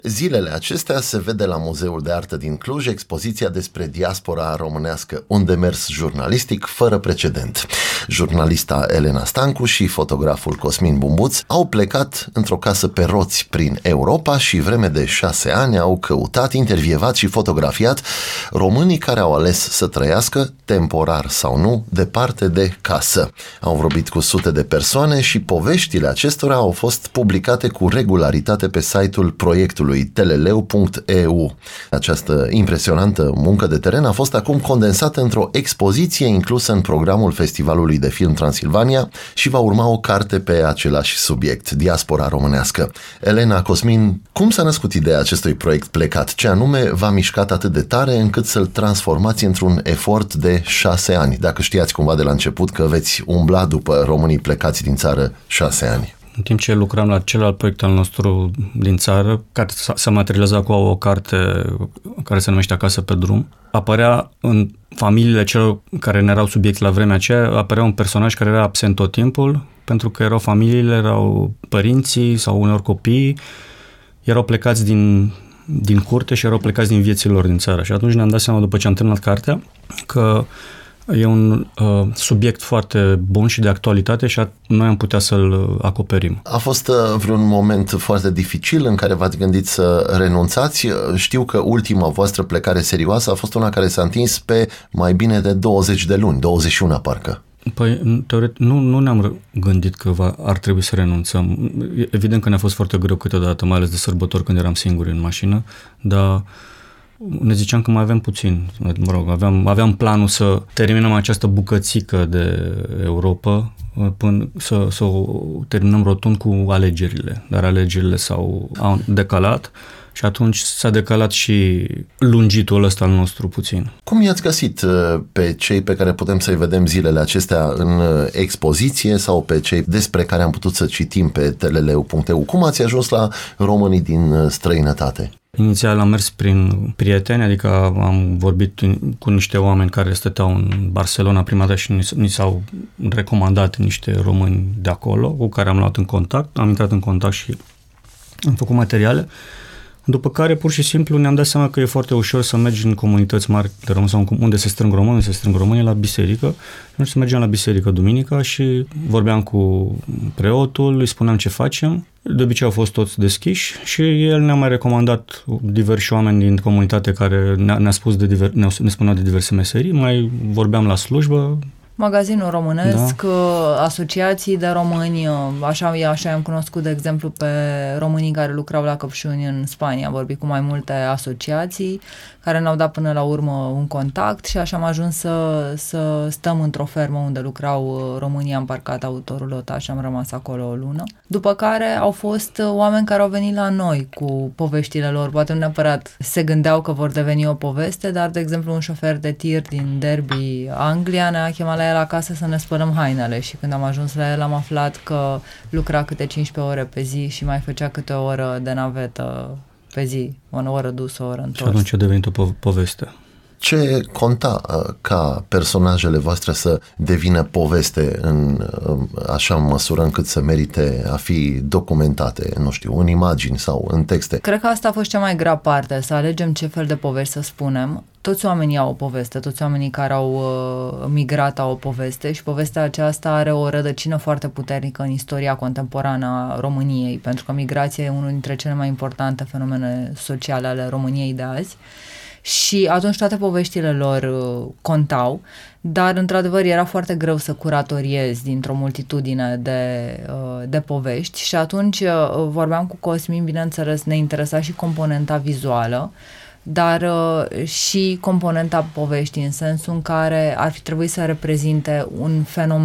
Zilele acestea se vede la Muzeul de Artă din Cluj expoziția despre diaspora românească, un demers jurnalistic fără precedent. Jurnalista Elena Stancu și fotograful Cosmin Bumbuț au plecat într-o casă pe roți prin Europa și vreme de 6 ani au căutat, intervievat și fotografiat românii care au ales să trăiască, temporar sau nu, departe de casă. Au vorbit cu sute de persoane și poveștile acestora au fost publicate cu regularitate pe site-ul proiectului teleleu.eu. Această impresionantă muncă de teren a fost acum condensată într-o expoziție inclusă în programul Festivalului de Film Transilvania și va urma o carte pe același subiect, diaspora românească. Elena, Cosmin, cum s-a născut ideea acestui proiect plecat? Ce anume v-a mișcat atât de tare încât să-l transformați într-un efort de 6 ani? Dacă știați cumva de la început că veți umbla după românii plecați din țară 6 ani. În timp ce lucram la celălalt proiect al nostru din țară, care s-a materializat cu o carte care se numește Acasă pe drum, apărea în familiile celor care ne erau subiecti la vremea aceea, apărea un personaj care era absent tot timpul, pentru că erau familiile, erau părinții sau uneori copiii, erau plecați din curte și erau plecați din viețile lor din țară. Și atunci ne-am dat seama, după ce am terminat cartea, că e un subiect foarte bun și de actualitate și noi am putea să-l acoperim. A fost vreun moment foarte dificil în care v-ați gândit să renunțați? Știu că ultima voastră plecare serioasă a fost una care s-a întins pe mai bine de 20 de luni, 21 parcă. Păi, teoretic, nu ne-am gândit că ar trebui să renunțăm. Evident că ne-a fost foarte greu câteodată, mai ales de sărbători când eram singuri în mașină, dar ne ziceam că mai avem puțin. Mă rog, aveam planul să terminăm această bucățică de Europa până să o terminăm rotund cu alegerile. Dar alegerile au decalat și atunci s-a decalat și lungitul ăsta al nostru puțin. Cum i-ați găsit pe cei pe care putem să-i vedem zilele acestea în expoziție sau pe cei despre care am putut să citim pe teleleu.eu? Cum ați ajuns la românii din străinătate? Inițial am mers prin prieteni, adică am vorbit cu niște oameni care stăteau în Barcelona prima dată și ni s-au recomandat niște români de acolo, cu care am luat în contact, am intrat în contact și am făcut materiale. După care, pur și simplu, ne-am dat seama că e foarte ușor să mergi în comunități mari de români sau unde se strâng români, la biserică. Noi să mergeam la biserică duminica și vorbeam cu preotul, îi spuneam ce facem. De obicei au fost toți deschiși și el ne-a mai recomandat diversi oameni din comunitate care ne spuneau de diverse meserii. Mai vorbeam la slujbă. Magazinul românesc, da. Asociații de români, așa am cunoscut, de exemplu, pe românii care lucrau la căpșuni în Spania. Am vorbit cu mai multe asociații care ne-au dat până la urmă un contact și așa am ajuns să stăm într-o fermă unde lucrau românii, am parcat autorul Lota și am rămas acolo o lună. După care au fost oameni care au venit la noi cu poveștile lor. Poate nu neapărat se gândeau că vor deveni o poveste, dar, de exemplu, un șofer de tir din Derby, Anglia, ne-a chemat la el acasă să ne spălăm hainele și când am ajuns la el am aflat că lucra câte 15 ore pe zi și mai făcea câte o oră de navetă pe zi, o oră dus, o oră întors. Și atunci a devenit o poveste. Ce conta ca personajele voastre să devină poveste în așa măsură încât să merite a fi documentate, nu știu, în imagini sau în texte? Cred că asta a fost cea mai grea parte, să alegem ce fel de povești să spunem. Toți oamenii au o poveste, toți oamenii care au migrat au o poveste și povestea aceasta are o rădăcină foarte puternică în istoria contemporană a României, pentru că migrația e unul dintre cele mai importante fenomene sociale ale României de azi. Și atunci toate poveștile lor contau, dar într-adevăr era foarte greu să curatoriezi dintr-o multitudine de povești și atunci vorbeam cu Cosmin, bineînțeles, ne interesa și componenta vizuală, dar și componenta poveștii, în sensul în care ar fi trebuit să reprezinte un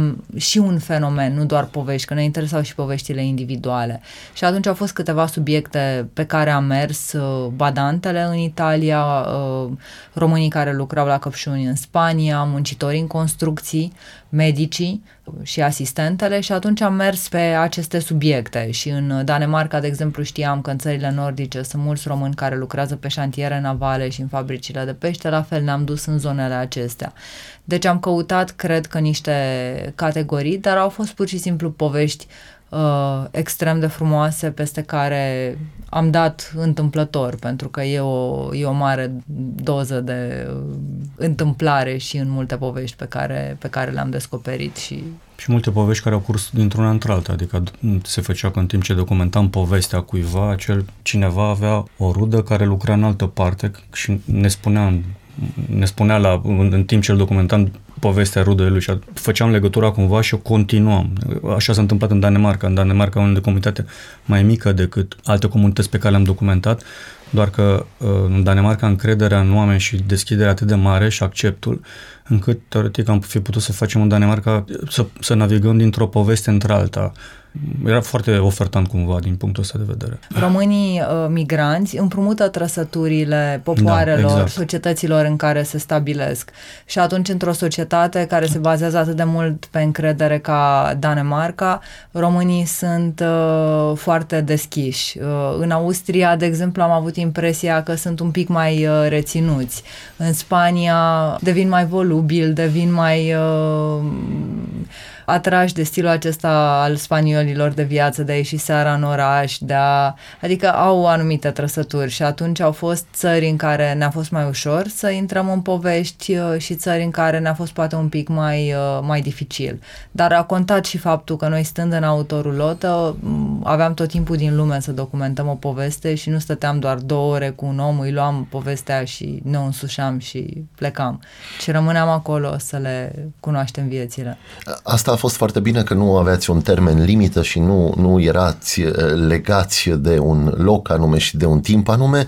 fenomen, nu doar povești, că ne interesau și poveștile individuale. Și atunci au fost câteva subiecte pe care am mers, badantele în Italia, românii care lucrau la căpșuni în Spania, muncitorii în construcții, medicii și asistentele și atunci am mers pe aceste subiecte și în Danemarca, de exemplu, știam că în țările nordice sunt mulți români care lucrează pe șantiere navale și în fabricile de pește, la fel ne-am dus în zonele acestea. Deci am căutat, cred că, niște categorii, dar au fost pur și simplu povești extrem de frumoase peste care am dat întâmplător, pentru că e o mare doză de întâmplare și în multe povești pe care le-am descoperit. Și multe povești care au curs dintr-una într-alta, adică se făcea că în timp ce documentam povestea cuiva, cineva avea o rudă care lucra în altă parte și ne spunea în timp ce îl documentam povestea rudei lui și făceam legătura cumva și o continuam. Așa s-a întâmplat în Danemarca. În Danemarca e o comunitate mai mică decât alte comunități pe care le-am documentat, doar că în Danemarca încrederea în oameni și deschiderea atât de mare și acceptul, încât teoretic am fi putut să facem în Danemarca să navigăm dintr-o poveste într-alta. Era foarte ofertant cumva din punctul ăsta de vedere. Românii migranți împrumută trăsăturile popoarelor, exact, societăților în care se stabilesc. Și atunci, într-o societate care se bazează atât de mult pe încredere ca Danemarca, românii sunt foarte deschiși. În Austria, de exemplu, am avut impresia că sunt un pic mai reținuți. În Spania devin mai volubili, devin mai atrași de stilul acesta al spaniolilor de viață, de a ieși seara în oraș, adică au anumite trăsături și atunci au fost țări în care ne-a fost mai ușor să intrăm în povești și țări în care ne-a fost poate un pic mai dificil. Dar a contat și faptul că noi, stând în autorulotă, aveam tot timpul din lume să documentăm o poveste și nu stăteam doar 2 ore cu un om, îi luam povestea și ne o însușeam și plecam. Și rămâneam acolo să le cunoaștem viețile. Asta a fost foarte bine că nu aveați un termen limită și nu erați legați de un loc anume și de un timp anume,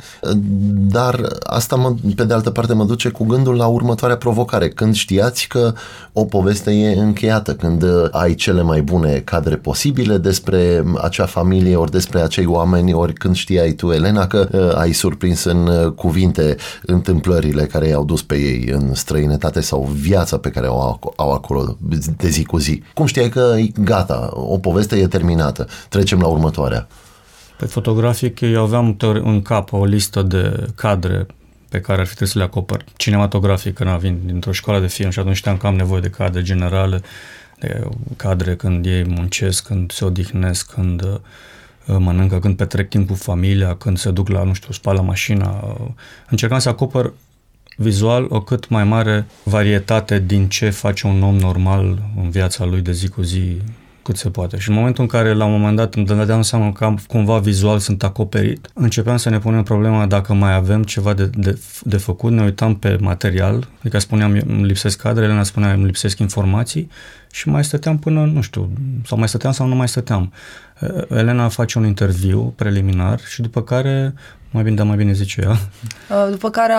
dar asta pe de altă parte mă duce cu gândul la următoarea provocare. Când știați că o poveste e încheiată, când ai cele mai bune cadre posibile despre acea familie ori despre acei oameni, ori când știai tu, Elena, că ai surprins în cuvinte întâmplările care i-au dus pe ei în străinătate sau viața pe care o au acolo de zi cu zi. Cum știai că e gata, o poveste e terminată, trecem la următoarea? Pe fotografic eu aveam în cap o listă de cadre pe care ar fi trebuit să le acopăr. Cinematografic, când vin dintr-o școală de film și atunci știam că am nevoie de cadre generale, de cadre când ei muncesc, când se odihnesc, când mănâncă, când petrec timp cu familia, când se duc la, spală mașina. Încercam să acopăr vizual o cât mai mare varietate din ce face un om normal în viața lui de zi cu zi, cât se poate. Și în momentul în care, la un moment dat, îmi dădeam seama că cumva vizual sunt acoperit, începeam să ne punem problema dacă mai avem ceva de făcut, ne uitam pe material, adică spuneam, îmi lipsesc cadre, Elena spunea, îmi lipsesc informații și mai stăteam până, sau mai stăteam sau nu mai stăteam. Elena face un interviu preliminar și după care mai bine zice ea. După care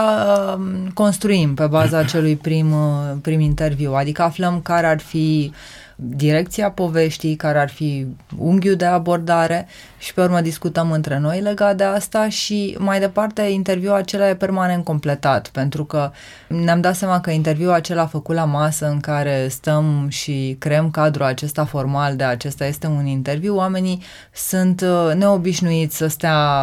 construim pe baza acelui prim interviu, adică aflăm care ar fi direcția poveștii, care ar fi unghiul de abordare și pe urmă discutăm între noi legat de asta și mai departe interviul acela e permanent completat, pentru că ne-am dat seama că interviul acela făcut la masă în care stăm și creăm cadrul acesta formal de acesta este un interviu, oamenii sunt neobișnuiți să stea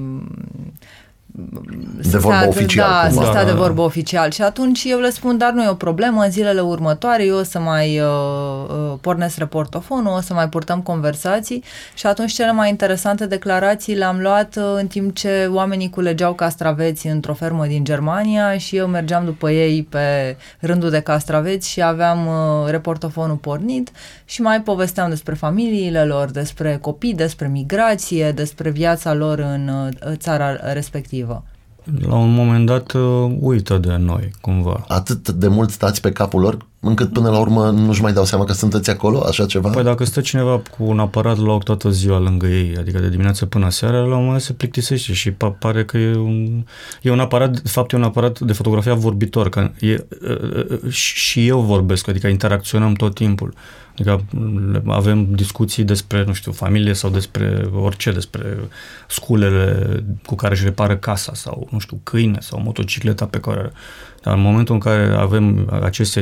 de vorbă oficial. Să stea de vorbă oficial și atunci eu le spun, dar nu e o problemă, în zilele următoare eu o să mai pornesc reportofonul, o să mai purtăm conversații și atunci cele mai interesante declarații le-am luat în timp ce oamenii culegeau castraveți într-o fermă din Germania și eu mergeam după ei pe rândul de castraveți și aveam reportofonul pornit și mai povesteam despre familiile lor, despre copii, despre migrație, despre viața lor în țara respectivă. La un moment dat uită de noi, cumva. Atât de mult stați pe capul lor, încât până la urmă nu-și mai dau seama că sunteți acolo, așa ceva? Păi dacă stă cineva cu un aparat la loc toată ziua lângă ei, adică de dimineață până seara, la un moment dat se plictisește și pare că e un aparat, de fapt e un aparat de fotografia vorbitor, că și eu vorbesc, adică interacționăm tot timpul. Adică avem discuții despre, familie sau despre orice, despre sculele cu care își repară casa sau, câine sau motocicleta pe care... Dar în momentul în care avem aceste dialoguri,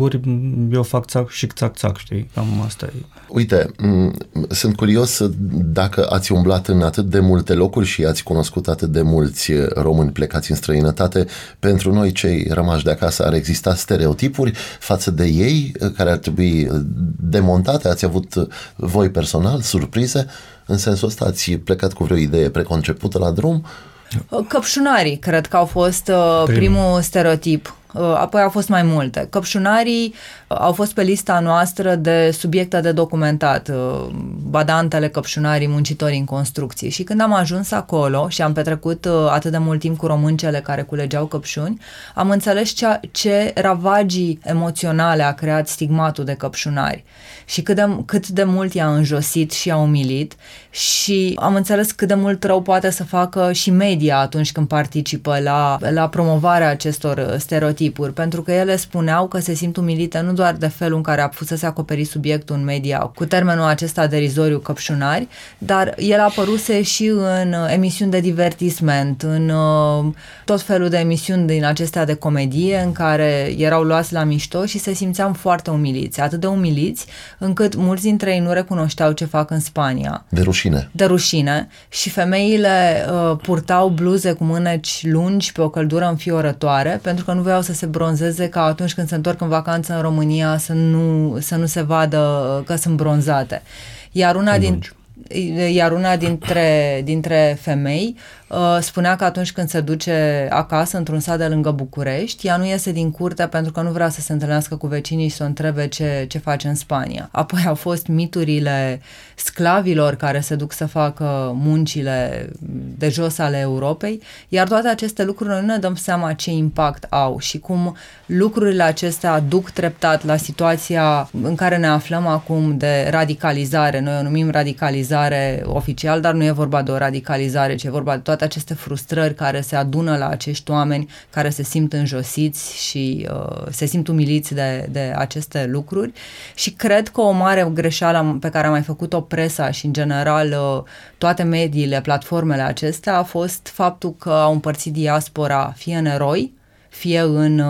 guri, eu fac țac și țac, știi? Cam asta e. Uite, sunt curios dacă ați umblat în atât de multe locuri și ați cunoscut atât de mulți români plecați în străinătate. Pentru noi, cei rămași de acasă, ar exista stereotipuri față de ei care ar trebui demontate? Ați avut voi personal surprize? În sensul ăsta ați plecat cu vreo idee preconcepută la drum? Căpșunarii, cred că au fost primul stereotip. Apoi au fost mai multe. Căpșunarii au fost pe lista noastră de subiecte de documentat, badantele, căpșunarii, muncitorii în construcții. Și când am ajuns acolo și am petrecut atât de mult timp cu româncele care culegeau căpșuni, am înțeles ce ravagii emoționale a creat stigmatul de căpșunari și cât de mult i-a înjosit și i-a umilit, și am înțeles cât de mult rău poate să facă și media atunci când participă la promovarea acestor stereotipuri, pentru că ele spuneau că se simt umilite nu doar de felul în care a fusese acoperit subiectul în media cu termenul acesta derizoriu căpșunari, dar el apăruse și în emisiuni de divertisment, în tot felul de emisiuni din acestea de comedie în care erau luați la mișto și se simțeam foarte umiliți, atât de umiliți încât mulți dintre ei nu recunoșteau ce fac în Spania. De rușine. Și femeile purtau bluze cu mâneci lungi pe o căldură înfiorătoare pentru că nu voiau să se bronzeze, ca atunci când se întorc în vacanță în România să nu se vadă că sunt bronzate. Iar una dintre femei spunea că atunci când se duce acasă într-un sat de lângă București, ea nu iese din curte pentru că nu vrea să se întâlnească cu vecinii și să o întrebe ce face în Spania. Apoi au fost miturile sclavilor care se duc să facă muncile de jos ale Europei, iar toate aceste lucruri noi nu ne dăm seama ce impact au și cum lucrurile acestea duc treptat la situația în care ne aflăm acum de radicalizare. Noi o numim radicalizare oficial, dar nu e vorba de o radicalizare, ci e vorba de toate aceste frustrări care se adună la acești oameni care se simt înjosiți și se simt umiliți de aceste lucruri. Și cred că o mare greșeală pe care a mai făcut-o presa și în general toate mediile, platformele acestea, a fost faptul că au împărțit diaspora fie în eroi, fie în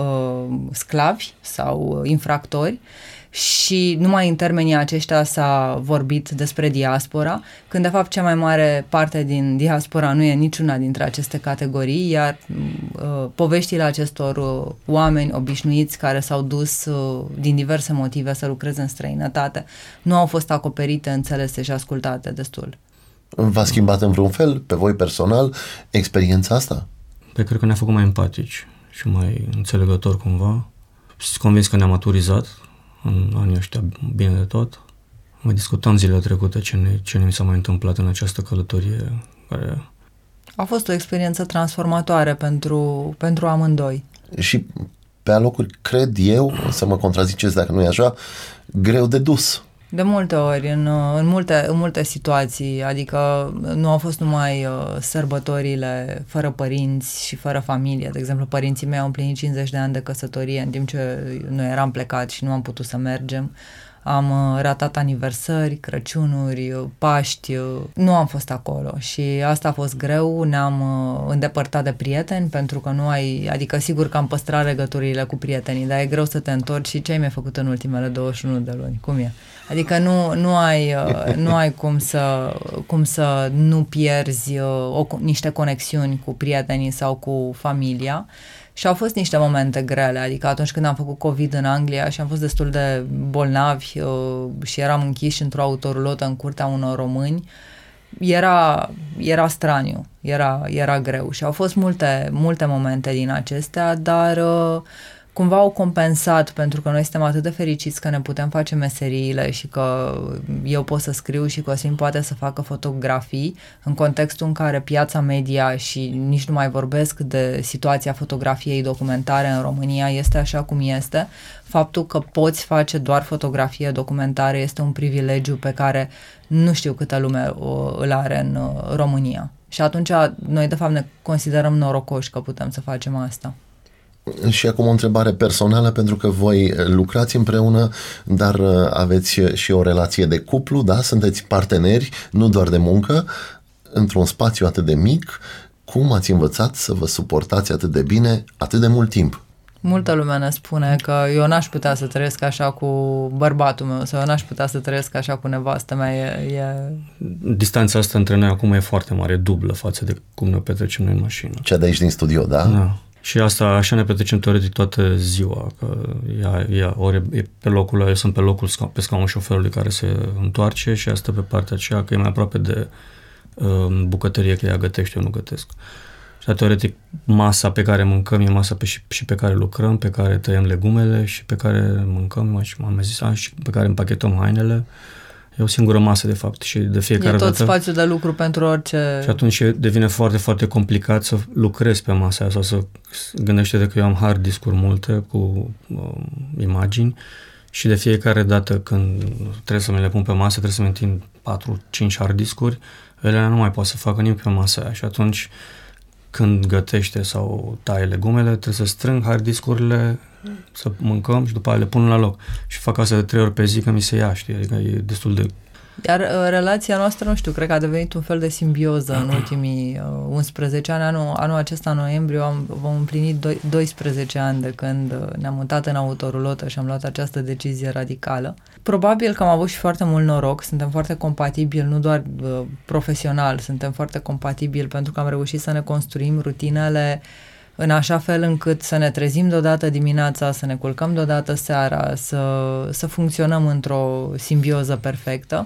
sclavi sau infractori, și numai în termenii aceștia s-a vorbit despre diaspora, când de fapt cea mai mare parte din diaspora nu e niciuna dintre aceste categorii, iar poveștile acestor oameni obișnuiți care s-au dus din diverse motive să lucreze în străinătate nu au fost acoperite, înțelese și ascultate destul. V-a schimbat în vreun fel, pe voi personal, experiența asta? Cred că ne-a făcut mai empatici și mai înțelegători cumva. Sunt convins că ne-am maturizat în anii ăștia bine de tot. Mai discutam zilele trecute ce ne mi s-a mai întâmplat în această călătorie care... A fost o experiență transformatoare pentru amândoi. Și pe alocuri, cred eu, să mă contraziceți dacă nu e așa, greu de dus. De multe ori, în multe situații, adică nu au fost numai sărbătorile fără părinți și fără familie. De exemplu, părinții mei au împlinit 50 de ani de căsătorie în timp ce noi eram plecați și nu am putut să mergem. Am ratat aniversări, Crăciunuri, Paști, nu am fost acolo și asta a fost greu, ne-am îndepărtat de prieteni pentru că nu ai, adică sigur că am păstrat legăturile cu prietenii, dar e greu să te întorci și ce ai mai făcut în ultimele 21 de luni, cum e? Adică nu ai cum să nu pierzi niște conexiuni cu prietenii sau cu familia. Și au fost niște momente grele, adică atunci când am făcut COVID în Anglia și am fost destul de bolnavi și eram închiși într-o autorulotă în curtea unor români, era straniu, era greu și au fost multe momente din acestea, dar cumva au compensat, pentru că noi suntem atât de fericiți că ne putem face meseriile și că eu pot să scriu și Cosmin poate să facă fotografii în contextul în care piața media și nici nu mai vorbesc de situația fotografiei documentare în România este așa cum este. Faptul că poți face doar fotografie documentare este un privilegiu pe care nu știu câtă lume îl are în România. Și atunci noi de fapt ne considerăm norocoși că putem să facem asta. Și acum o întrebare personală, pentru că voi lucrați împreună, dar aveți și o relație de cuplu, da? Sunteți parteneri, nu doar de muncă, într-un spațiu atât de mic. Cum ați învățat să vă suportați atât de bine, atât de mult timp? Multă lume ne spune că eu n-aș putea să trăiesc așa cu bărbatul meu sau eu n-aș putea să trăiesc așa cu nevastă mea. Distanța asta între noi acum e foarte mare, dublă față de cum ne petrecem noi în mașină. Cea de aici din studio, da? Da. Și asta, așa ne petrecem teoretic toată ziua, că ori e pe locul ăla, eu sunt pe locul, pe scaunul șoferului care se întoarce și asta pe partea aceea, că e mai aproape de bucătărie, că ea gătește, eu nu gătesc. Și teoretic masa pe care mâncăm e masa și pe care lucrăm, pe care tăiem legumele și pe care mâncăm, și m-am zis, și pe care împachetăm hainele. E o singură masă, de fapt, și de fiecare dată... E tot spațiu de lucru pentru orice... Și atunci devine foarte, foarte complicat să lucrezi pe masa aia sau să gândește-te că eu am hard discuri multe cu imagini și de fiecare dată când trebuie să mi le pun pe masă, trebuie să mi întind 4-5 hard discuri, Elena nu mai poate să facă nimic pe masa aia și atunci când gătește sau taie legumele, trebuie să strâng hard discurile, să mâncăm și după aia le pun la loc. Și fac asta de 3 ori pe zi că mi se ia, știi? Adică e destul de... Iar relația noastră, nu știu, cred că a devenit un fel de simbioză în ultimii 11 ani. Anul acesta, în noiembrie, vom împlini 12 ani de când ne-am mutat în autorulotă și am luat această decizie radicală. Probabil că am avut și foarte mult noroc, suntem foarte compatibili, nu doar profesional, suntem foarte compatibili pentru că am reușit să ne construim rutinele în așa fel încât să ne trezim deodată dimineața, să ne culcăm deodată seara, să funcționăm într-o simbioză perfectă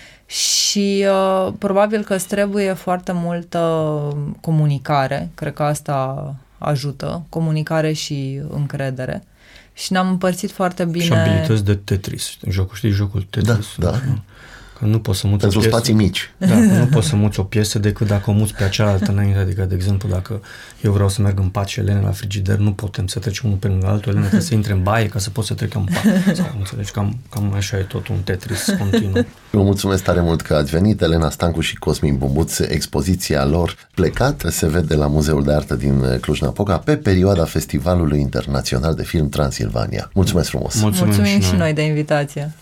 și probabil că îți trebuie foarte multă comunicare, cred că asta ajută, comunicare și încredere și ne-am împărțit foarte bine... Și abilități de Tetris, jocul Tetris. Da. Că nu poți să muți pentru spații mici. Da, nu poți să muți o piesă decât dacă o muți pe cealaltă înainte. Adică, de exemplu, dacă eu vreau să merg în pat și Elena la frigider, nu putem să trecem unul pe lângă altul. Elena trebuie să intre în baie ca să poți să trec în pat. Sau, înțelegi, cam așa e tot un Tetris continuu. Vă mulțumesc tare mult că ați venit. Elena Stancu și Cosmin Bumbuț, expoziția lor Plecat se vede la Muzeul de Artă din Cluj-Napoca pe perioada Festivalului Internațional de Film Transilvania. Mulțumesc frumos! Mulțumim și noi de invitație!